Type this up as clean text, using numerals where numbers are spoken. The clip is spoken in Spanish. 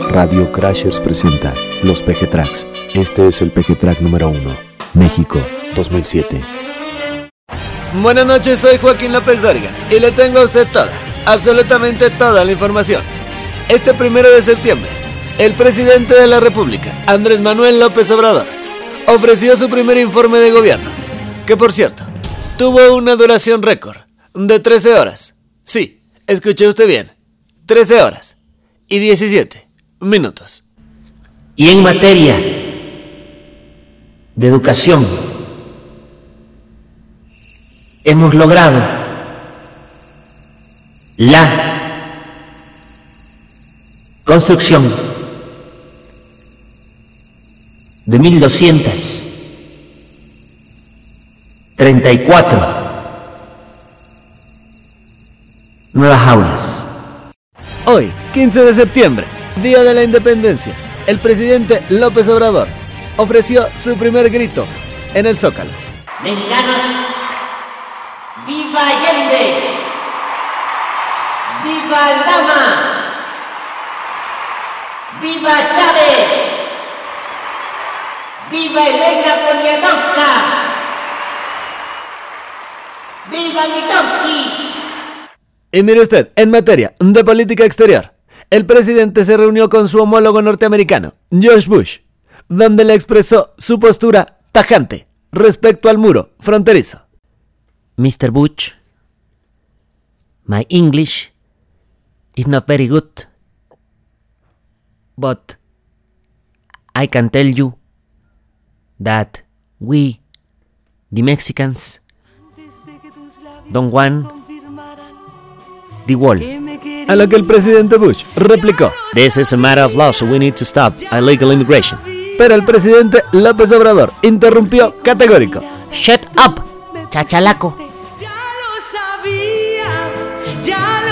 Radio Crashers presenta los PG Tracks. Este es el PG Track número 1, México, 2007. Buenas noches, soy Joaquín López Dóriga y le tengo a usted toda, absolutamente toda la información. Este 1 de septiembre, el presidente de la República, Andrés Manuel López Obrador, ofreció su primer informe de gobierno, que por cierto, tuvo una duración récord de 13 horas. Sí, escuché usted bien, 13 horas y 17 minutos. Y en materia de educación, hemos logrado la construcción de 1.234 nuevas aulas. Hoy, 15 de septiembre, Día de la Independencia, el presidente López Obrador ofreció su primer grito en el Zócalo. Mexicanos, ¡viva Allende! ¡Viva Aldama! ¡Viva Chávez! ¡Viva Elena Poniatowska! ¡Viva Mitowski! Y mire usted, en materia de política exterior, el presidente se reunió con su homólogo norteamericano, George Bush, donde le expresó su postura tajante respecto al muro fronterizo. Mr. Bush, my English is not very good, but I can tell you that we, the Mexicans, don't want the wall. A lo que el presidente Bush replicó: This is a matter of law, so we need to stop illegal immigration. Pero el presidente López Obrador interrumpió categórico: Shut up, chachalaco. Ya lo sabía, ya